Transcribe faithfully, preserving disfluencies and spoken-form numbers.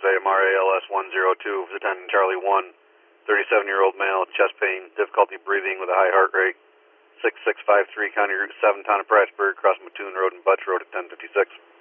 survey, M R A L S one zero two, attendant Charlie one, thirty-seven-year-old male, chest pain, difficulty breathing with a high heart rate, six six five three County Route seven, Town of Prattsburg, across Mattoon Road and Butch Road at ten fifty-six.